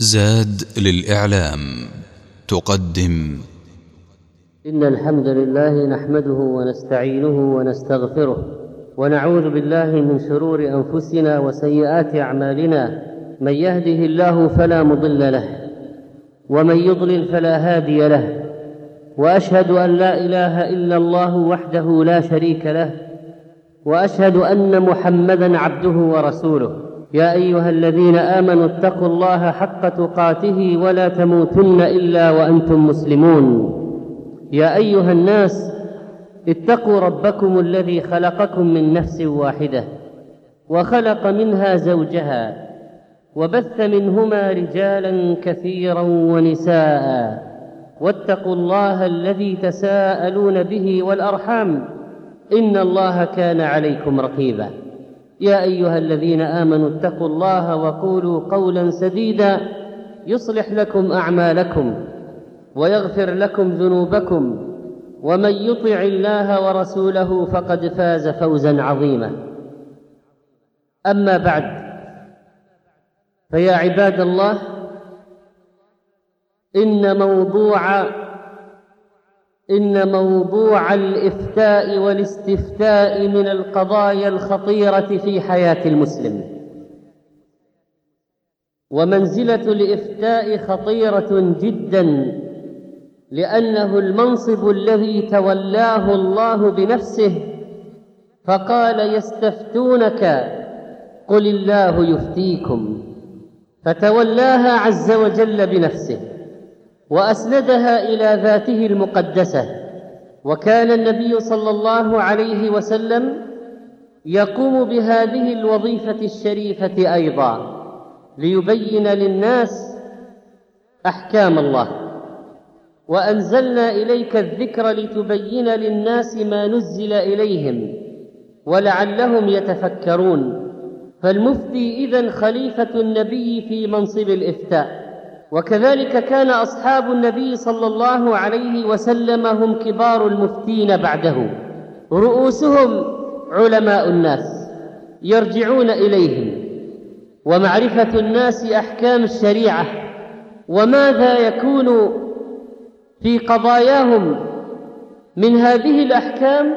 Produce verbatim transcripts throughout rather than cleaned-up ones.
زاد للإعلام تقدم. إن الحمد لله نحمده ونستعينه ونستغفره ونعوذ بالله من شرور أنفسنا وسيئات أعمالنا، من يهده الله فلا مضل له ومن يضلل فلا هادي له، وأشهد أن لا إله إلا الله وحده لا شريك له، وأشهد أن محمدًا عبده ورسوله. يا أيها الذين آمنوا اتقوا الله حق تقاته ولا تموتن إلا وأنتم مسلمون. يا أيها الناس اتقوا ربكم الذي خلقكم من نفس واحدة وخلق منها زوجها وبث منهما رجالا كثيرا ونساء، واتقوا الله الذي تساءلون به والأرحام إن الله كان عليكم رقيبا. يا أيها الذين آمنوا اتقوا الله وقولوا قولا سديدا يصلح لكم أعمالكم ويغفر لكم ذنوبكم، ومن يطع الله ورسوله فقد فاز فوزا عظيما. أما بعد، فيا عباد الله، إن موضوع إن موضوع الإفتاء والاستفتاء من القضايا الخطيرة في حياة المسلم، ومنزلة الإفتاء خطيرة جدا، لأنه المنصب الذي تولاه الله بنفسه، فقال: يستفتونك قل الله يفتيكم، فتولاها عز وجل بنفسه وأسندها إلى ذاته المقدسة. وكان النبي صلى الله عليه وسلم يقوم بهذه الوظيفة الشريفة أيضا، ليبين للناس أحكام الله. وأنزلنا إليك الذكر لتبين للناس ما نزل إليهم ولعلهم يتفكرون. فالمفتي إذن خليفة النبي في منصب الإفتاء. وكذلك كان أصحاب النبي صلى الله عليه وسلم هم كبار المفتين بعده، رؤوسهم علماء الناس يرجعون إليهم، ومعرفة الناس أحكام الشريعة وماذا يكون في قضاياهم من هذه الأحكام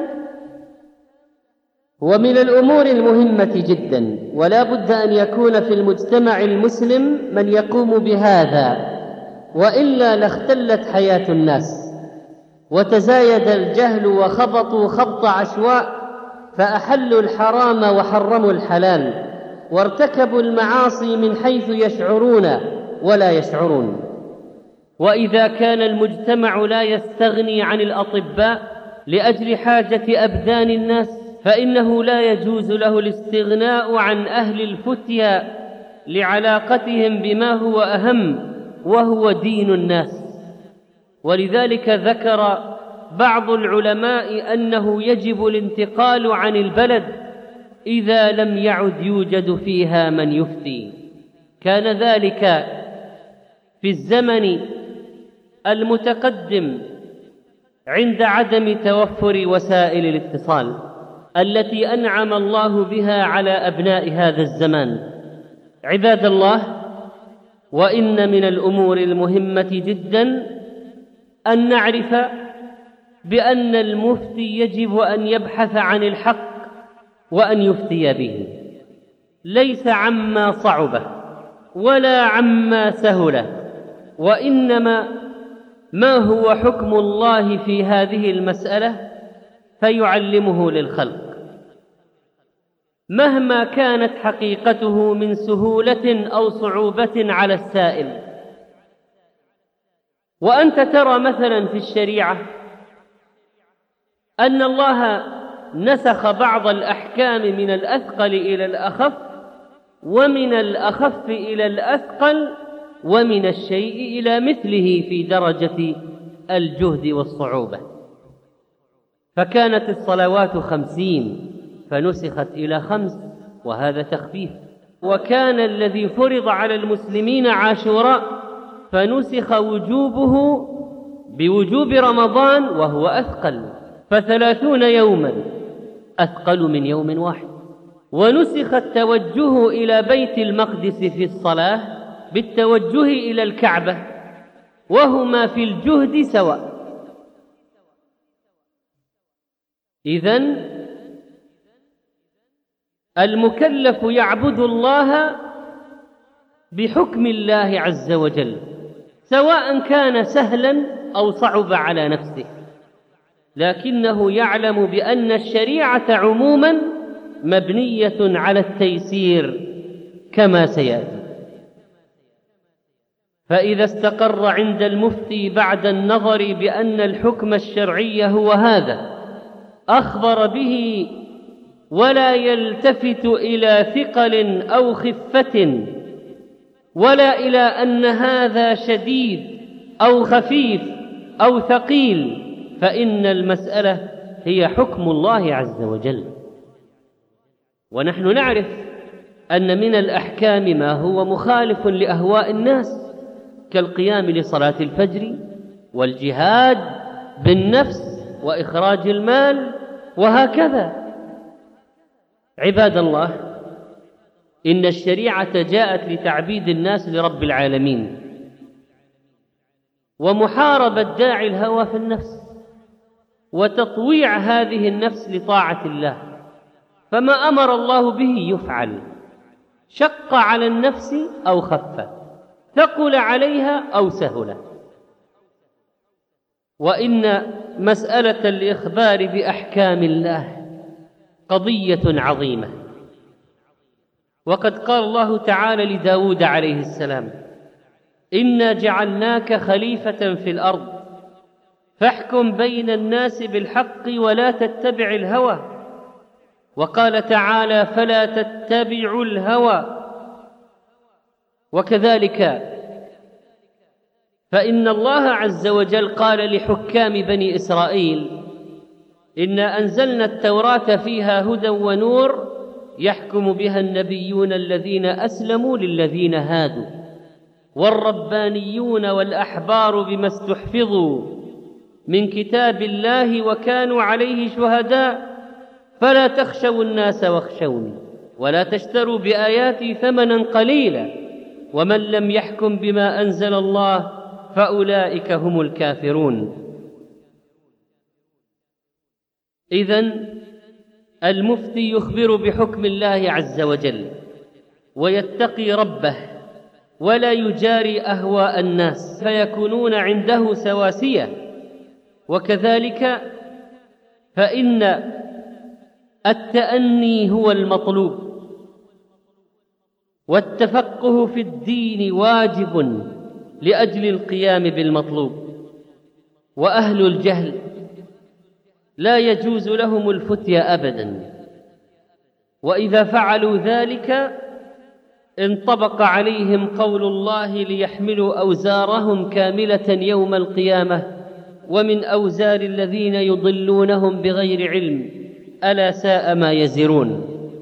ومن الأمور المهمة جدا. ولا بد أن يكون في المجتمع المسلم من يقوم بهذا، وإلا لاختلت حياة الناس وتزايد الجهل وخبطوا خبط عشواء، فأحلوا الحرام وحرموا الحلال، وارتكبوا المعاصي من حيث يشعرون ولا يشعرون. وإذا كان المجتمع لا يستغني عن الأطباء لأجل حاجة أبدان الناس، فإنه لا يجوز له الاستغناء عن أهل الفتيا لعلاقتهم بما هو أهم، وهو دين الناس. ولذلك ذكر بعض العلماء أنه يجب الانتقال عن البلد إذا لم يعد يوجد فيها من يفتي. كان ذلك في الزمن المتقدم عند عدم توفر وسائل الاتصال التي أنعم الله بها على أبناء هذا الزمان. عباد الله، وإن من الأمور المهمة جدا أن نعرف بأن المفتي يجب أن يبحث عن الحق وأن يفتي به، ليس عما صعبه ولا عما سهله، وإنما ما هو حكم الله في هذه المسألة فيعلمه للخلق، مهما كانت حقيقته من سهولة أو صعوبة على السائل. وأنت ترى مثلا في الشريعة أن الله نسخ بعض الأحكام من الأثقل إلى الأخف، ومن الأخف إلى الأثقل، ومن الشيء إلى مثله في درجة الجهد والصعوبة. فكانت الصلوات خمسين فنسخت إلى خمس، وهذا تخفيف. وكان الذي فرض على المسلمين عاشوراء فنسخ وجوبه بوجوب رمضان، وهو أثقل، فثلاثون يوما أثقل من يوم واحد. ونسخ التوجه إلى بيت المقدس في الصلاة بالتوجه إلى الكعبة وهما في الجهد سواء. إذن المكلف يعبد الله بحكم الله عز وجل، سواء كان سهلا أو صعب على نفسه، لكنه يعلم بأن الشريعة عموما مبنية على التيسير كما سيأتي. فإذا استقر عند المفتي بعد النظر بأن الحكم الشرعي هو هذا، أخبر به ولا يلتفت إلى ثقل أو خفة ولا إلى أن هذا شديد أو خفيف أو ثقيل، فإن المسألة هي حكم الله عز وجل. ونحن نعرف أن من الأحكام ما هو مخالف لأهواء الناس كالقيام لصلاة الفجر والجهاد بالنفس وإخراج المال وهكذا. عباد الله، إن الشريعة جاءت لتعبيد الناس لرب العالمين ومحاربة داعي الهوى في النفس وتطويع هذه النفس لطاعة الله، فما أمر الله به يفعل، شق على النفس أو خف، ثقل عليها أو سهل. وإن مسألة الإخبار بأحكام الله قضية عظيمة. وقد قال الله تعالى لداود عليه السلام: إنا جعلناك خليفة في الأرض فاحكم بين الناس بالحق ولا تتبع الهوى. وقال تعالى: فلا تتبعوا الهوى. وكذلك فإن الله عز وجل قال لحكام بني إسرائيل: إنا أنزلنا التوراة فيها هدى ونور يحكم بها النبيون الذين أسلموا للذين هادوا والربانيون والأحبار بما استحفظوا من كتاب الله وكانوا عليه شهداء فلا تخشوا الناس واخشوني ولا تشتروا بآياتي ثمنا قليلا ومن لم يحكم بما أنزل الله فأولئك هم الكافرون. إذن المفتي يخبر بحكم الله عز وجل ويتقي ربه ولا يجاري أهواء الناس فيكونون عنده سواسية. وكذلك فإن التأني هو المطلوب، والتفقه في الدين واجب لأجل القيام بالمطلوب. وأهل الجهل لا يجوز لهم الفتية أبدا، وإذا فعلوا ذلك انطبق عليهم قول الله: ليحملوا أوزارهم كاملة يوم القيامة ومن أوزار الذين يضلونهم بغير علم ألا ساء ما يزرون.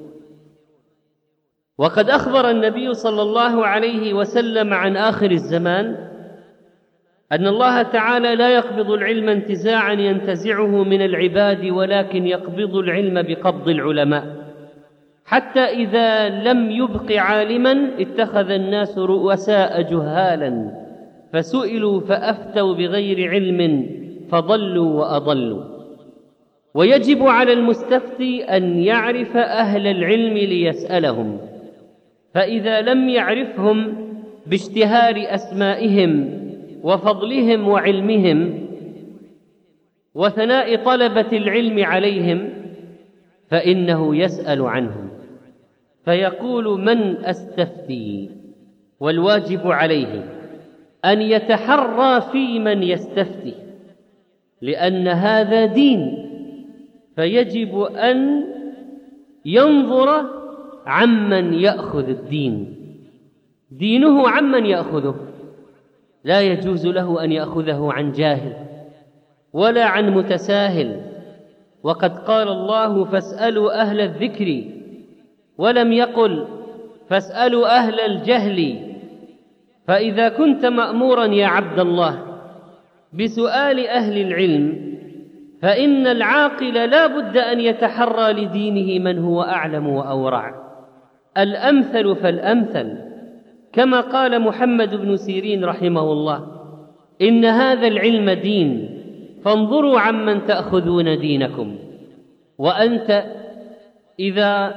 وقد أخبر النبي صلى الله عليه وسلم عن آخر الزمان أن الله تعالى لا يقبض العلم انتزاعا ينتزعه من العباد، ولكن يقبض العلم بقبض العلماء، حتى إذا لم يبق عالما اتخذ الناس رؤساء جهالا فسئلوا فأفتوا بغير علم فضلوا وأضلوا. ويجب على المستفتي أن يعرف أهل العلم ليسألهم، فإذا لم يعرفهم باشتهار أسمائهم وفضلهم وعلمهم وثناء طلبة العلم عليهم فإنه يسأل عنهم فيقول: من أستفتي؟ والواجب عليه أن يتحرى في من يستفتي، لأن هذا دين، فيجب أن ينظر عمن يأخذ الدين، دينه عمن يأخذه، لا يجوز له أن يأخذه عن جاهل ولا عن متساهل. وقد قال الله: فاسألوا أهل الذكر، ولم يقل فاسألوا أهل الجهل. فإذا كنت مأمورا يا عبد الله بسؤال أهل العلم فإن العاقل لا بد أن يتحرى لدينه من هو أعلم وأورع. الأمثل فالأمثل، كما قال محمد بن سيرين رحمه الله: إن هذا العلم دين، فانظروا عمن تأخذون دينكم. وأنت إذا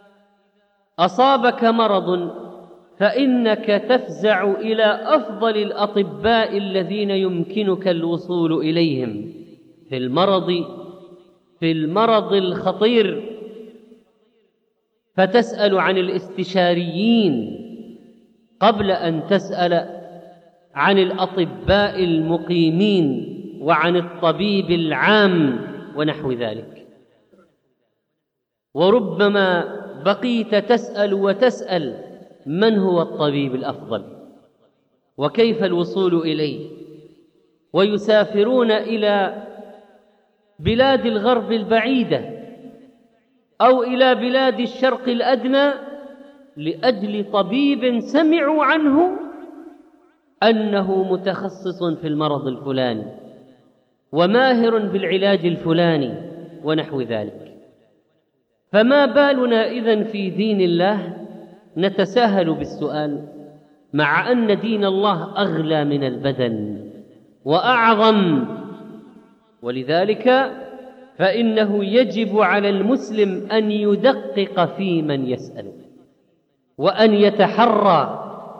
أصابك مرض فإنك تفزع إلى أفضل الأطباء الذين يمكنك الوصول إليهم في المرض في المرض الخطير، فتسأل عن الاستشاريين قبل أن تسأل عن الأطباء المقيمين وعن الطبيب العام ونحو ذلك. وربما بقيت تسأل وتسأل من هو الطبيب الأفضل وكيف الوصول إليه، ويسافرون إلى بلاد الغرب البعيدة أو إلى بلاد الشرق الأدنى لأجل طبيب سمعوا عنه أنه متخصص في المرض الفلاني وماهر بالعلاج الفلاني ونحو ذلك. فما بالنا إذن في دين الله نتساهل بالسؤال، مع أن دين الله أغلى من البدن وأعظم. ولذلك فإنه يجب على المسلم أن يدقق في من يسأل وأن يتحرى،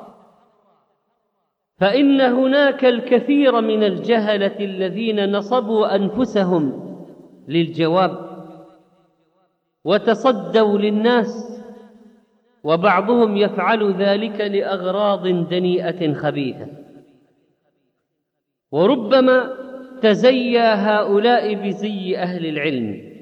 فإن هناك الكثير من الجهلة الذين نصبوا أنفسهم للجواب وتصدوا للناس، وبعضهم يفعل ذلك لأغراض دنيئة خبيثة. وربما تزيى هؤلاء بزي أهل العلم،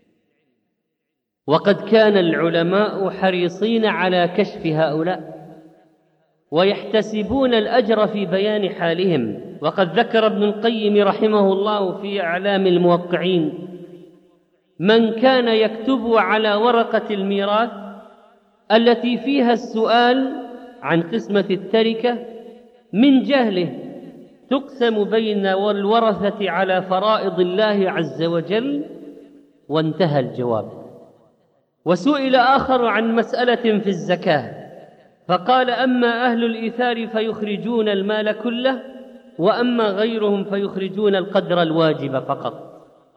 وقد كان العلماء حريصين على كشف هؤلاء ويحتسبون الأجر في بيان حالهم. وقد ذكر ابن القيم رحمه الله في أعلام الموقعين: من كان يكتب على ورقة الميراث التي فيها السؤال عن قسمة التركة من جهله تقسم بين الورثة على فرائض الله عز وجل، وانتهى الجواب. وسئل آخر عن مسألة في الزكاة فقال: أما أهل الإيثار فيخرجون المال كله، وأما غيرهم فيخرجون القدر الواجب فقط.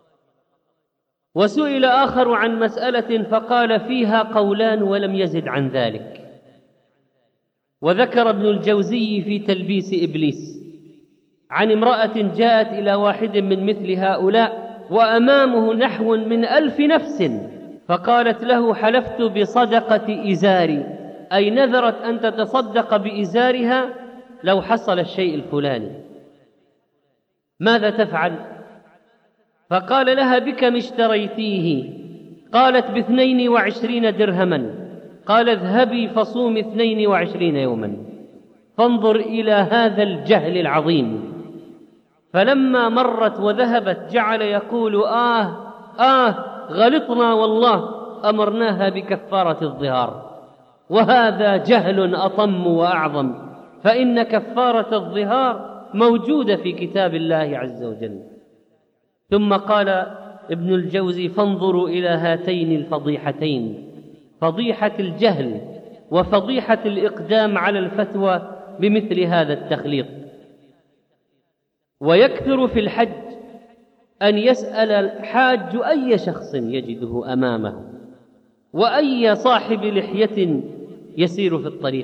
وسئل آخر عن مسألة فقال: فيها قولان ولم يزد عن ذلك. وذكر ابن الجوزي في تلبيس إبليس عن امرأة جاءت إلى واحد من مثل هؤلاء وأمامه نحو من ألف نفس، فقالت له: حلفت بصدقة إزاري، أي نذرت أن تتصدق بإزارها لو حصل الشيء الفلاني، ماذا تفعل؟ فقال لها: بكم اشتريتيه؟ قالت: باثنين وعشرين درهما. قال: اذهبي فصوم اثنين وعشرين يوما. فانظر إلى هذا الجهل العظيم. فلما مرت وذهبت جعل يقول: آه آه غلطنا والله، أمرناها بكفارة الظهار. وهذا جهل أطم وأعظم، فإن كفارة الظهار موجودة في كتاب الله عز وجل. ثم قال ابن الجوزي: فانظروا إلى هاتين الفضيحتين، فضيحة الجهل وفضيحة الإقدام على الفتوى بمثل هذا التخليط. ويكثر في الحج أن يسأل الحاج أي شخص يجده أمامه وأي صاحب لحية يسير في الطريق،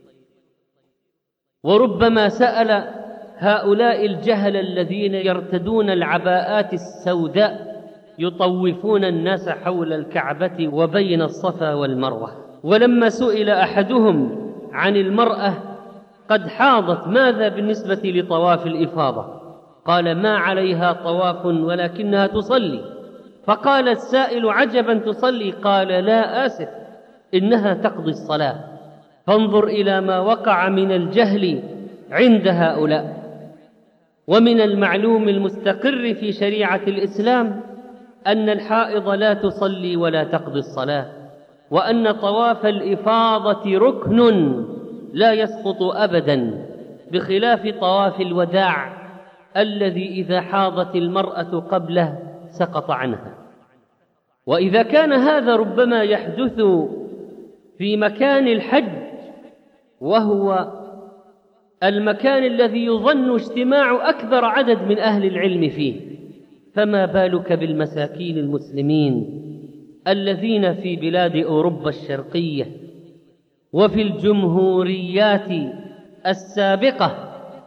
وربما سأل هؤلاء الجهل الذين يرتدون العباءات السوداء يطوفون الناس حول الكعبة وبين الصفا والمروة. ولما سئل أحدهم عن المرأة قد حاضت ماذا بالنسبة لطواف الإفاضة؟ قال: ما عليها طواف ولكنها تصلي. فقال السائل: عجبا تصلي؟ قال: لا آسف، إنها تقضي الصلاة. فانظر إلى ما وقع من الجهل عند هؤلاء. ومن المعلوم المستقر في شريعة الإسلام أن الحائض لا تصلي ولا تقضي الصلاة، وأن طواف الإفاضة ركن لا يسقط أبدا، بخلاف طواف الوداع الذي إذا حاضت المرأة قبله سقط عنها. وإذا كان هذا ربما يحدث في مكان الحج وهو المكان الذي يظن اجتماع أكبر عدد من أهل العلم فيه، فما بالك بالمساكين المسلمين الذين في بلاد أوروبا الشرقية وفي الجمهوريات السابقة.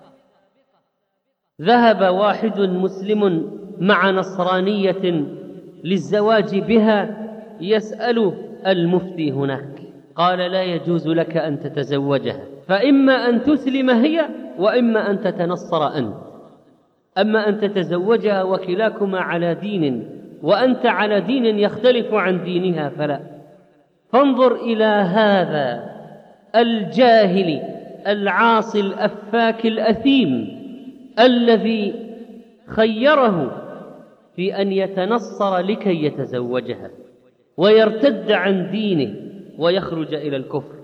ذهب واحد مسلم مع نصرانية للزواج بها، يسأل المفتي هناك، قال: لا يجوز لك أن تتزوجها، فإما أن تسلم هي وإما أن تتنصر أنت، أما أن تتزوجها وكلاكما على دين وأنت على دين يختلف عن دينها فلا. فانظر إلى هذا الجاهل العاصي الأفاك الأثيم الذي خيره في أن يتنصر لكي يتزوجها ويرتد عن دينه ويخرج إلى الكفر.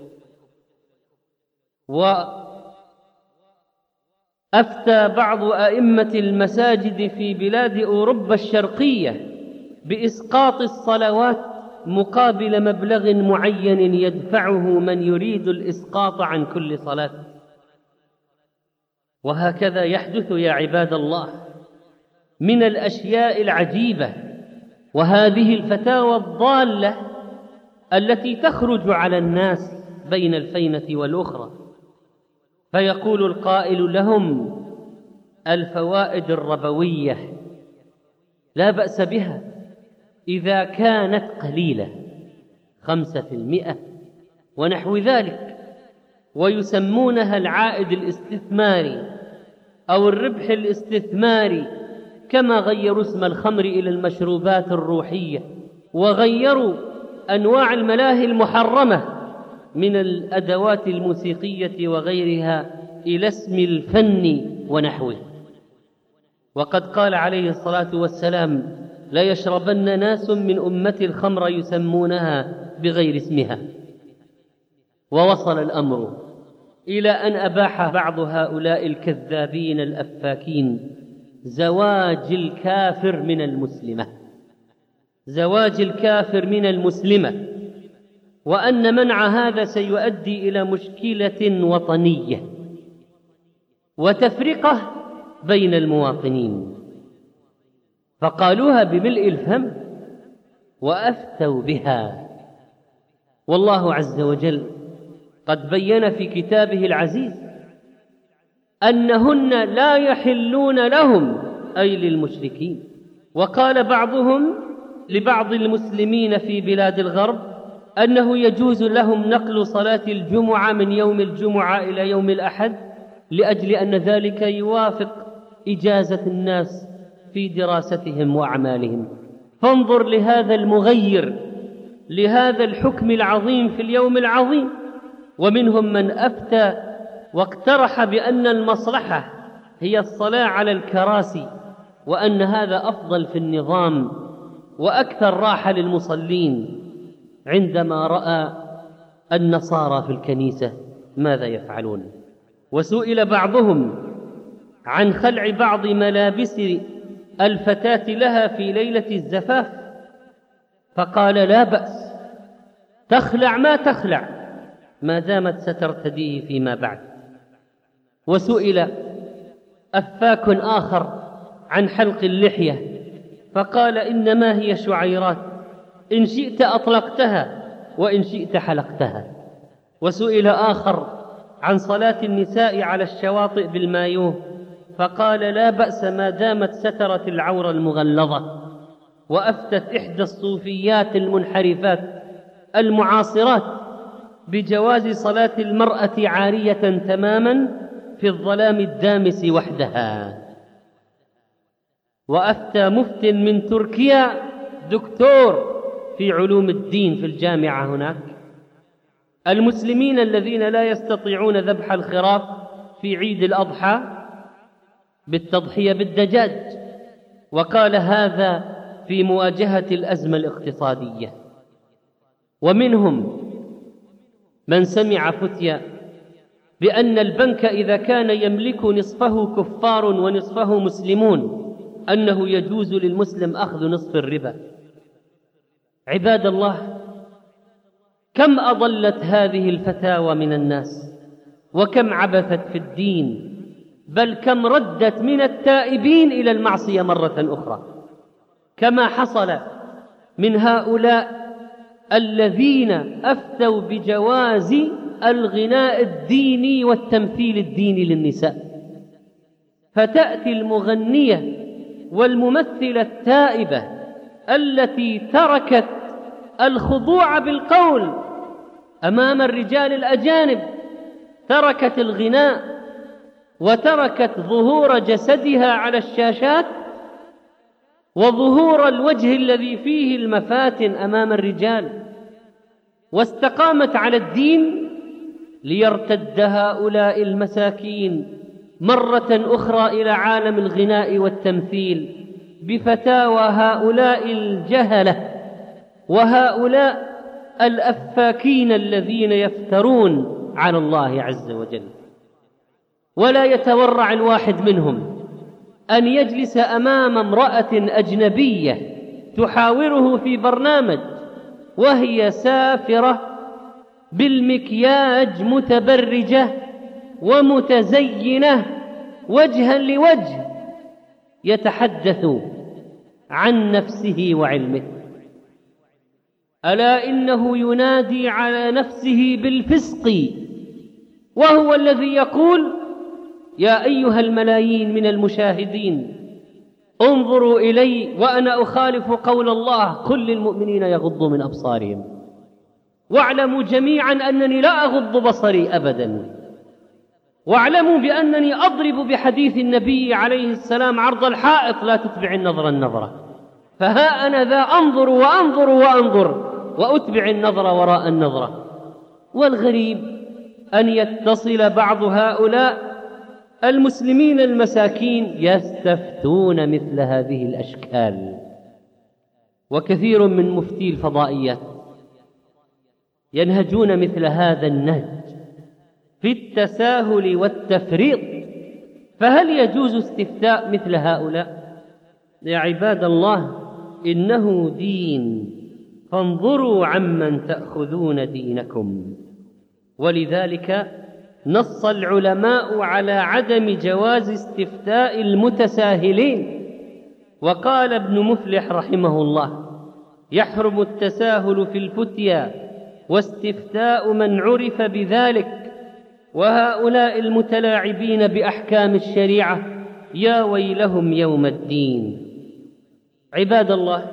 وأفتى بعض أئمة المساجد في بلاد أوروبا الشرقية بإسقاط الصلوات مقابل مبلغ معين يدفعه من يريد الإسقاط عن كل صلاة. وهكذا يحدث يا عباد الله من الأشياء العجيبة، وهذه الفتاوى الضالة التي تخرج على الناس بين الفينة والأخرى. فيقول القائل لهم: الفوائد الربوية لا بأس بها إذا كانت قليلة، خمسة في المئة ونحو ذلك، ويسمونها العائد الاستثماري أو الربح الاستثماري، كما غيروا اسم الخمر إلى المشروبات الروحية، وغيروا أنواع الملاهي المحرمة من الأدوات الموسيقية وغيرها إلى اسم الفن ونحوه. وقد قال عليه الصلاة والسلام: لا يشربن ناس من أمتي الخمر يسمونها بغير اسمها. ووصل الأمر إلى أن أباح بعض هؤلاء الكذابين الأفاكين زواج الكافر من المسلمة، زواج الكافر من المسلمة، وأن منع هذا سيؤدي إلى مشكلة وطنية وتفرقة بين المواطنين. فقالوها بملء الفم وأفتوا بها. والله عز وجل قد بين في كتابه العزيز أنهن لا يحلون لهم، أي للمشركين. وقال بعضهم لبعض المسلمين في بلاد الغرب أنه يجوز لهم نقل صلاة الجمعة من يوم الجمعة إلى يوم الأحد، لأجل أن ذلك يوافق إجازة الناس في دراستهم وأعمالهم. فانظر لهذا المغير لهذا الحكم العظيم في اليوم العظيم. ومنهم من أفتى واقترح بأن المصلحة هي الصلاة على الكراسي، وأن هذا أفضل في النظام وأكثر راحة للمصلين، عندما رأى النصارى في الكنيسة ماذا يفعلون. وسئل بعضهم عن خلع بعض ملابس الفتاة لها في ليلة الزفاف، فقال: لا بأس، تخلع ما تخلع ما دامت سترتديه فيما بعد. وسئل أفاك آخر عن حلق اللحية، فقال: إنما هي شعيرات، إن شئت أطلقتها وإن شئت حلقتها. وسئل آخر عن صلاة النساء على الشواطئ بالمايوه، فقال: لا بأس ما دامت سترت العورة المغلظة. وأفتت إحدى الصوفيات المنحرفات المعاصرات بجواز صلاة المرأة عارية تماما في الظلام الدامس وحدها. وأفتى مفت من تركيا دكتور في علوم الدين في الجامعة هناك المسلمين الذين لا يستطيعون ذبح الخراف في عيد الأضحى بالتضحية بالدجاج، وقال هذا في مواجهة الأزمة الاقتصادية. ومنهم من سمع فتيا بأن البنك إذا كان يملك نصفه كفار ونصفه مسلمون أنه يجوز للمسلم أخذ نصف الربا. عباد الله، كم أضلت هذه الفتاوى من الناس، وكم عبثت في الدين، بل كم ردت من التائبين إلى المعصية مرة أخرى، كما حصل من هؤلاء الذين أفتوا بجواز الغناء الديني والتمثيل الديني للنساء، فتأتي المغنية والممثلة التائبة التي تركت الخضوع بالقول أمام الرجال الأجانب، تركت الغناء وتركت ظهور جسدها على الشاشات وظهور الوجه الذي فيه المفاتن أمام الرجال، واستقامت على الدين، ليرتد هؤلاء المساكين مرة أخرى إلى عالم الغناء والتمثيل بفتاوى هؤلاء الجهلة وهؤلاء الأفاكين الذين يفترون على الله عز وجل. ولا يتورع الواحد منهم أن يجلس أمام امرأة أجنبية تحاوره في برنامج وهي سافرة بالمكياج متبرجة ومتزينة وجها لوجه، يتحدث عن نفسه وعلمه. ألا إنه ينادي على نفسه بالفسق، وهو الذي يقول: يا أيها الملايين من المشاهدين انظروا إلي وأنا أخالف قول الله: كل المؤمنين يغضوا من أبصارهم، واعلموا جميعا أنني لا أغض بصري أبدا، واعلموا بأنني أضرب بحديث النبي عليه السلام عرض الحائط: لا تتبع النظر النظرة. فها أنا ذا أنظر وأنظر وأنظر وأتبع النظر وراء النظرة. والغريب أن يتصل بعض هؤلاء المسلمين المساكين يستفتون مثل هذه الأشكال، وكثير من مفتي الفضائيات ينهجون مثل هذا النهج في التساهل والتفريط. فهل يجوز استفتاء مثل هؤلاء؟ يا عباد الله، إنه دين، فانظروا عمن تأخذون دينكم. ولذلك نص العلماء على عدم جواز استفتاء المتساهلين. وقال ابن مفلح رحمه الله: يحرم التساهل في الفتيا واستفتاء من عرف بذلك، وهؤلاء المتلاعبين بأحكام الشريعة يا ويلهم يوم الدين. عباد الله،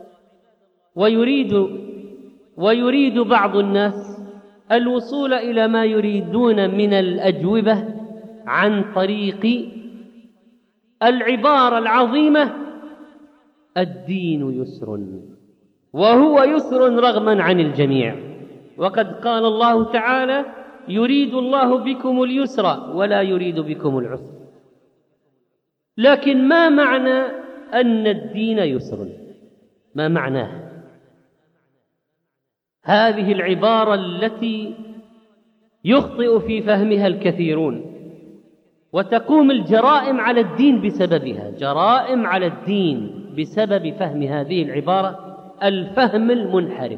ويريد ويريد بعض الناس الوصول إلى ما يريدون من الأجوبة عن طريق العبارة العظيمة: الدين يسر، وهو يسر رغما عن الجميع. وقد قال الله تعالى: يريد الله بكم اليسر ولا يريد بكم العسر. لكن ما معنى أن الدين يسر؟ ما معناه هذه العبارة التي يخطئ في فهمها الكثيرون، وتقوم الجرائم على الدين بسببها، جرائم على الدين بسبب فهم هذه العبارة، الفهم المنحرف.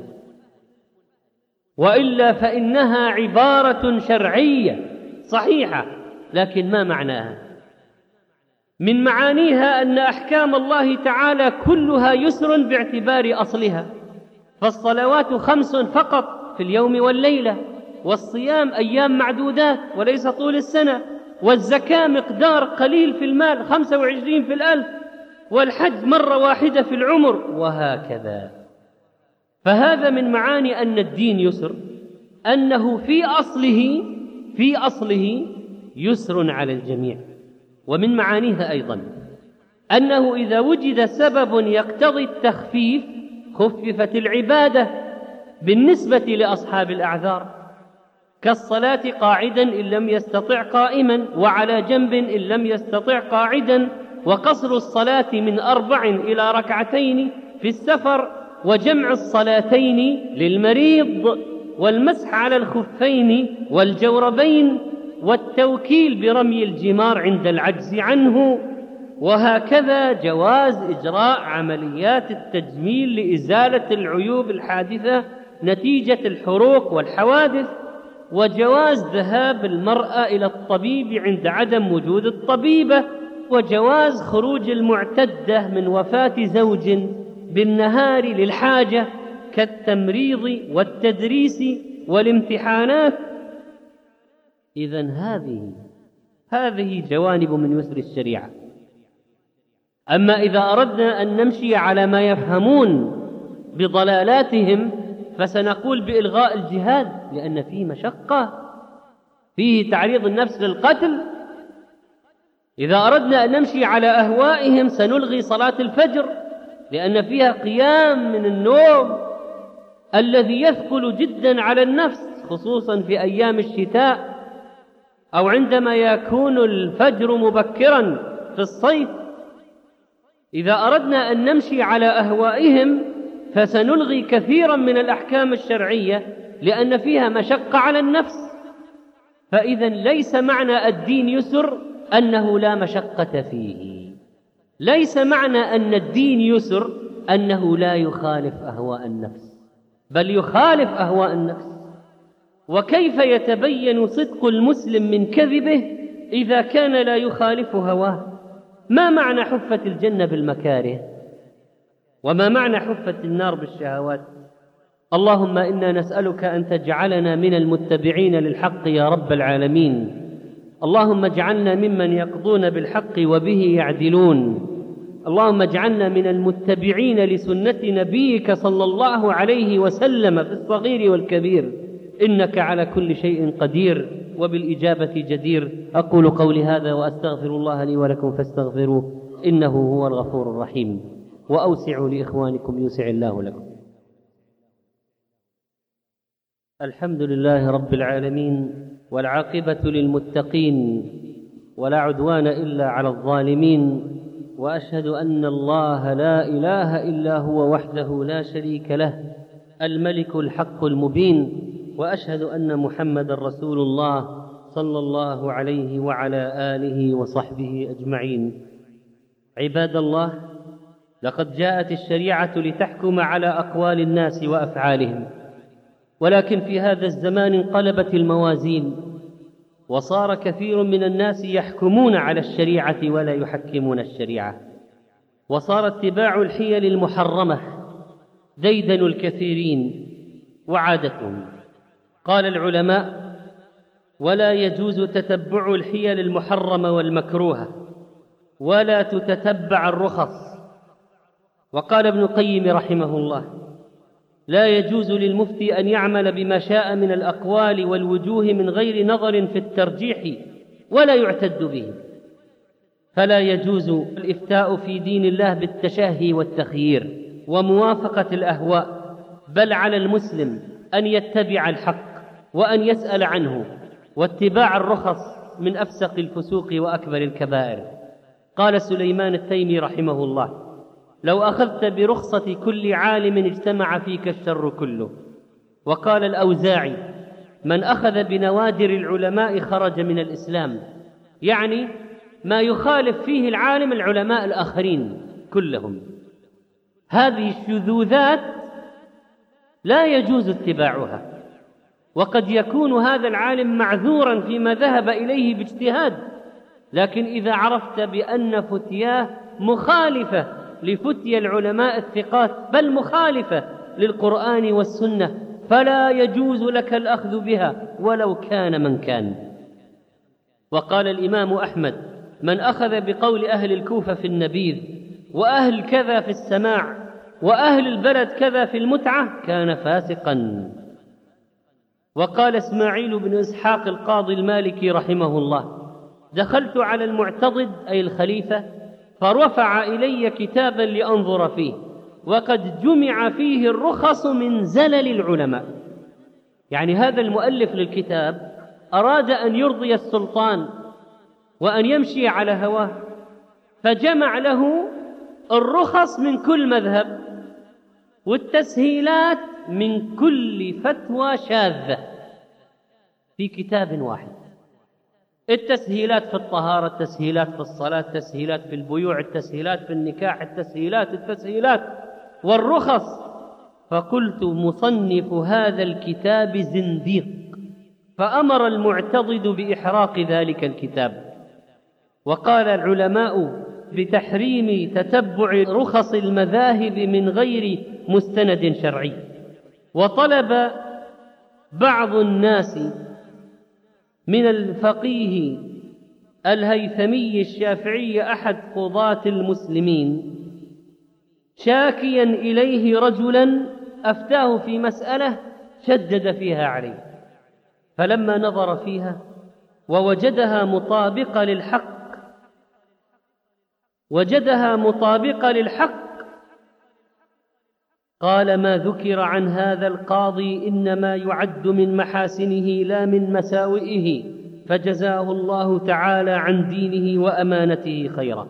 وإلا فإنها عبارة شرعية صحيحة، لكن ما معناها؟ من معانيها أن أحكام الله تعالى كلها يسر باعتبار أصلها، فالصلوات خمس فقط في اليوم والليلة، والصيام أيام معدودات وليس طول السنة، والزكاة مقدار قليل في المال خمسة وعشرين في الألف، والحج مرة واحدة في العمر، وهكذا. فهذا من معاني أن الدين يسر، أنه في أصله في أصله يسر على الجميع. ومن معانيها أيضا أنه إذا وجد سبب يقتضي التخفيف خففت العبادة بالنسبة لأصحاب الأعذار، كالصلاة قاعدا إن لم يستطع قائما، وعلى جنب إن لم يستطع قاعدا، وقصر الصلاة من أربع إلى ركعتين في السفر، وجمع الصلاتين للمريض، والمسح على الخفين والجوربين، والتوكيل برمي الجمار عند العجز عنه، وهكذا جواز إجراء عمليات التجميل لإزالة العيوب الحادثة نتيجة الحروق والحوادث. وجواز ذهاب المرأة إلى الطبيب عند عدم وجود الطبيبة، وجواز خروج المعتدة من وفاة زوج بالنهار للحاجة كالتمريض والتدريس والامتحانات. إذن هذه هذه جوانب من يسر الشريعة. أما إذا أردنا أن نمشي على ما يفهمون بضلالاتهم فسنقول بإلغاء الجهاد، لأن فيه مشقة، فيه تعريض النفس للقتل. إذا أردنا أن نمشي على أهوائهم سنلغي صلاة الفجر، لأن فيها قيام من النوم الذي يثقل جدا على النفس، خصوصا في أيام الشتاء أو عندما يكون الفجر مبكرا في الصيف. إذا أردنا أن نمشي على أهوائهم فسنلغي كثيرا من الأحكام الشرعية، لأن فيها مشقة على النفس. فإذا ليس معنى الدين يسر أنه لا مشقة فيه، ليس معنى أن الدين يسر أنه لا يخالف أهواء النفس، بل يخالف أهواء النفس. وكيف يتبين صدق المسلم من كذبه إذا كان لا يخالف هواه؟ ما معنى حفة الجنة بالمكاره؟ وما معنى حفة النار بالشهوات؟ اللهم إنا نسألك أن تجعلنا من المتبعين للحق يا رب العالمين. اللهم اجعلنا ممن يقضون بالحق وبه يعدلون. اللهم اجعلنا من المتبعين لسنة نبيك صلى الله عليه وسلم في الصغير والكبير، إنك على كل شيء قدير وبالإجابة جدير. أقول قولي هذا وأستغفر الله لي ولكم فاستغفروه إنه هو الغفور الرحيم. وأوسعوا لإخوانكم يوسع الله لكم. الحمد لله رب العالمين، والعاقبة للمتقين، ولا عدوان إلا على الظالمين. وأشهد أن الله لا إله إلا هو وحده لا شريك له، الملك الحق المبين. وأشهد أن محمد رسول الله صلى الله عليه وعلى آله وصحبه أجمعين. عباد الله، لقد جاءت الشريعة لتحكم على أقوال الناس وأفعالهم، ولكن في هذا الزمان انقلبت الموازين، وصار كثير من الناس يحكمون على الشريعة ولا يحكمون الشريعة، وصار اتباع الحيل المحرمة ديدن الكثيرين وعادتهم. قال العلماء: ولا يجوز تتبع الحيل المحرمة والمكروهة، ولا تتتبع الرخص. وقال ابن القيم رحمه الله: لا يجوز للمفتي أن يعمل بما شاء من الأقوال والوجوه من غير نظر في الترجيح ولا يعتد به. فلا يجوز الإفتاء في دين الله بالتشهي والتخيير وموافقة الأهواء، بل على المسلم أن يتبع الحق وأن يسأل عنه. واتباع الرخص من أفسق الفسوق وأكبر الكبائر. قال سليمان التيمي رحمه الله: لو أخذت برخصة كل عالم اجتمع فيك الشر كله. وقال الأوزاعي: من أخذ بنوادر العلماء خرج من الإسلام، يعني ما يخالف فيه العالم العلماء الآخرين كلهم. هذه الشذوذات لا يجوز اتباعها، وقد يكون هذا العالم معذورا فيما ذهب إليه باجتهاد، لكن إذا عرفت بأن فتياه مخالفة لفتيا العلماء الثقات، بل مخالفة للقرآن والسنة، فلا يجوز لك الأخذ بها ولو كان من كان. وقال الإمام أحمد: من أخذ بقول أهل الكوفة في النبيذ، وأهل كذا في السماع، وأهل البلد كذا في المتعة، كان فاسقا. وقال إسماعيل بن إسحاق القاضي المالكي رحمه الله: دخلت على المعتضد أي الخليفة فرفع إلي كتابا لأنظر فيه، وقد جمع فيه الرخص من زلل العلماء. يعني هذا المؤلف للكتاب أراد أن يرضي السلطان وأن يمشي على هواه، فجمع له الرخص من كل مذهب والتسهيلات من كل فتوى شاذة في كتاب واحد. التسهيلات في الطهارة، التسهيلات في الصلاة، التسهيلات في البيوع، التسهيلات في النكاح، التسهيلات التسهيلات والرخص. فقلت: مصنف هذا الكتاب زنديق فأمر المعتضد بإحراق ذلك الكتاب. وقال العلماء بتحريم تتبع رخص المذاهب من غير مستند شرعي. وطلب بعض الناس من الفقيه الهيثمي الشافعي أحد قضاة المسلمين شاكيا إليه رجلا أفتاه في مسألة شدد فيها عليه، فلما نظر فيها ووجدها مطابقة للحق وجدها مطابقة للحق قال: ما ذكر عن هذا القاضي إنما يعد من محاسنه لا من مساوئه، فجزاه الله تعالى عن دينه وأمانته خيرا.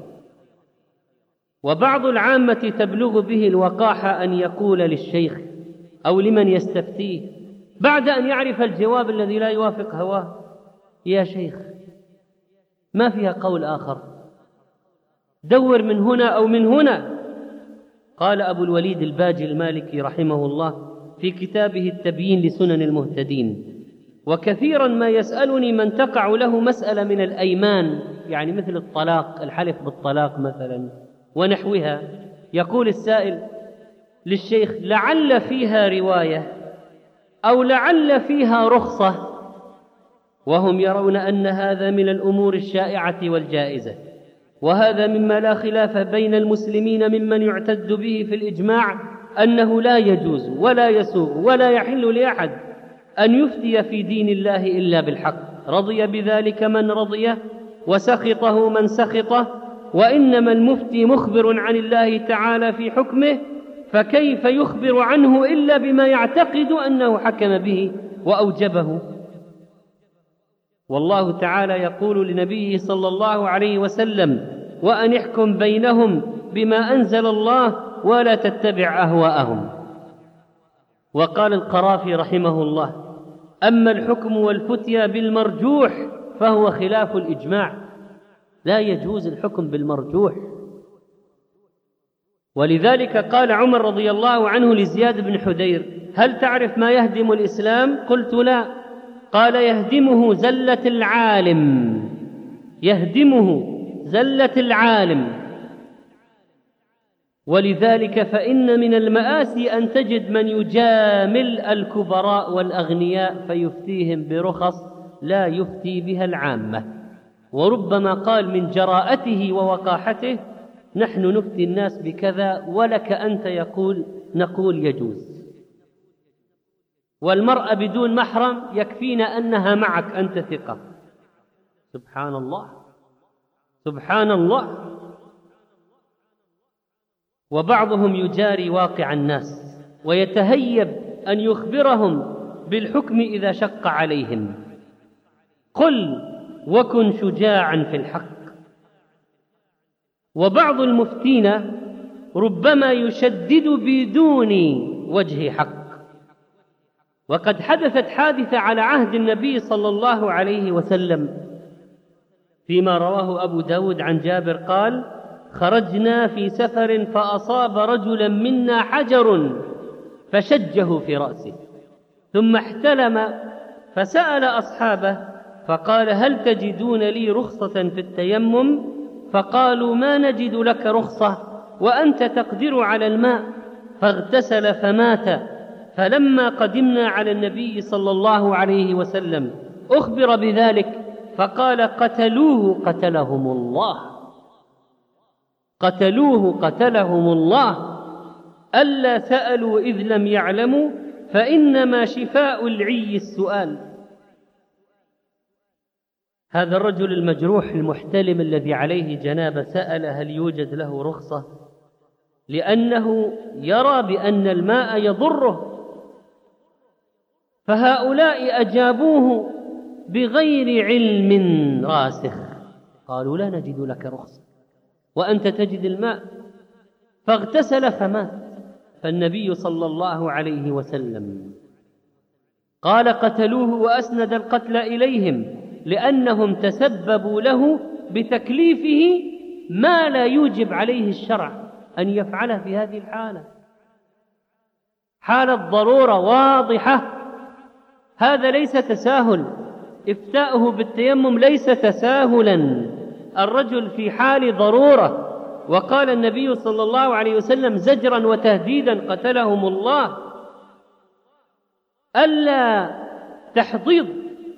وبعض العامة تبلغ به الوقاحة أن يقول للشيخ أو لمن يستفتيه بعد أن يعرف الجواب الذي لا يوافق هواه: يا شيخ، ما فيها قول آخر، دور من هنا أو من هنا. قال أبو الوليد الباجي المالكي رحمه الله في كتابه التبيين لسنن المهتدين: وكثيرا ما يسألني من تقع له مسألة من الأيمان، يعني مثل الطلاق، الحلف بالطلاق مثلا ونحوها، يقول السائل للشيخ: لعل فيها رواية أو لعل فيها رخصة، وهم يرون أن هذا من الأمور الشائعة والجائزة، وهذا مما لا خلاف بين المسلمين ممن يعتد به في الإجماع أنه لا يجوز ولا يسوغ ولا يحل لأحد أن يفتي في دين الله إلا بالحق، رضي بذلك من رضي وسخطه من سخطه، وإنما المفتي مخبر عن الله تعالى في حكمه، فكيف يخبر عنه إلا بما يعتقد أنه حكم به وأوجبه. والله تعالى يقول لنبيه صلى الله عليه وسلم: وأن احكم بينهم بما أنزل الله ولا تتبع أهواءهم. وقال القرافي رحمه الله: أما الحكم والفتيا بالمرجوح فهو خلاف الإجماع، لا يجوز الحكم بالمرجوح. ولذلك قال عمر رضي الله عنه لزياد بن حدير: هل تعرف ما يهدم الإسلام؟ قلت: لا. قال: يهدمه زلة العالم، يهدمه زلة العالم. ولذلك فإن من المآسي أن تجد من يجامل الكبراء والأغنياء فيفتيهم برخص لا يفتي بها العامة، وربما قال من جراءته ووقاحته: نحن نفتي الناس بكذا ولك أنت يقول نقول يجوز. والمرأة بدون محرم يكفينا أنها معك أنت ثقة. سبحان الله، سبحان الله. وبعضهم يجاري واقع الناس ويتهيب أن يخبرهم بالحكم إذا شق عليهم. قل وكن شجاعا في الحق. وبعض المفتين ربما يشدد بدون وجه حق. وقد حدثت حادثة على عهد النبي صلى الله عليه وسلم فيما رواه أبو داود عن جابر قال: خرجنا في سفر فأصاب رجلا منا حجر فشجه في رأسه، ثم احتلم فسأل أصحابه فقال: هل تجدون لي رخصة في التيمم؟ فقالوا: ما نجد لك رخصة وأنت تقدر على الماء. فاغتسل فمات. فلما قدمنا على النبي صلى الله عليه وسلم أخبر بذلك فقال: قتلوه قتلهم الله، قتلوه قتلهم الله، ألا سألوا إذ لم يعلموا، فإنما شفاء العي السؤال. هذا الرجل المجروح المحتلم الذي عليه جنابة سأل: هل يوجد له رخصة؟ لأنه يرى بأن الماء يضره. فهؤلاء أجابوه بغير علم راسخ، قالوا: لا نجد لك رخصة وأنت تجد الماء. فاغتسل فمات. فالنبي صلى الله عليه وسلم قال: قتلوه، وأسند القتل إليهم لأنهم تسببوا له بتكليفه ما لا يوجب عليه الشرع أن يفعله في هذه الحالة، حالة ضرورة واضحة. هذا ليس تساهل، إفتاؤه بالتيمم ليس تساهلا، الرجل في حال ضرورة. وقال النبي صلى الله عليه وسلم زجرا وتهديدا قتلهم الله ألا تحضيض،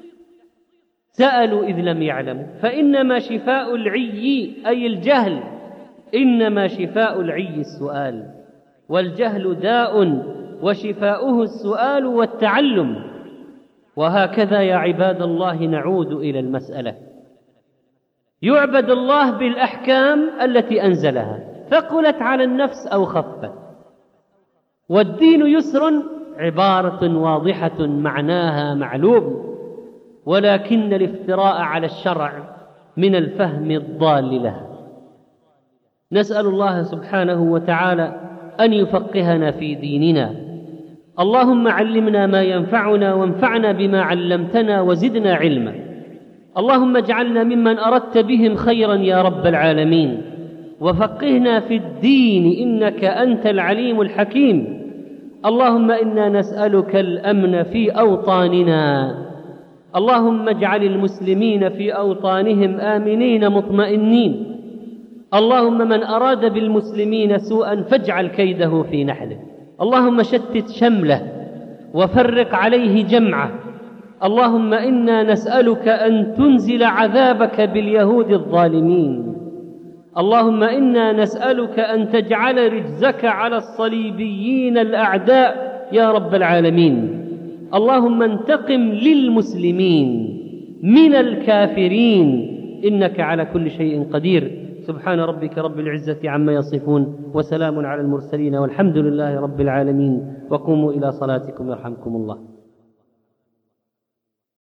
سألوا إذ لم يعلموا، فإنما شفاء العي أي الجهل، إنما شفاء العي السؤال، والجهل داء وشفاؤه السؤال والتعلم. وهكذا يا عباد الله نعود إلى المسألة، يعبد الله بالأحكام التي أنزلها ثقلت على النفس أو خفت، والدين يسر عبارة واضحة معناها معلوم، ولكن الافتراء على الشرع من الفهم الضال له. نسأل الله سبحانه وتعالى أن يفقهنا في ديننا. اللهم علمنا ما ينفعنا وانفعنا بما علمتنا وزدنا علما. اللهم اجعلنا ممن أردت بهم خيرا يا رب العالمين، وفقهنا في الدين إنك أنت العليم الحكيم. اللهم إنا نسألك الأمن في أوطاننا، اللهم اجعل المسلمين في أوطانهم آمنين مطمئنين. اللهم من أراد بالمسلمين سوءا فاجعل كيده في نحله، اللهم شتت شمله وفرق عليه جمعه. اللهم إنا نسألك أن تنزل عذابك باليهود الظالمين. اللهم إنا نسألك أن تجعل رجزك على الصليبيين الأعداء يا رب العالمين. اللهم انتقم للمسلمين من الكافرين إنك على كل شيء قدير. سبحان ربك رب العزة عما يصفون، وسلام على المرسلين، والحمد لله رب العالمين. وقوموا إلى صلاتكم يرحمكم الله.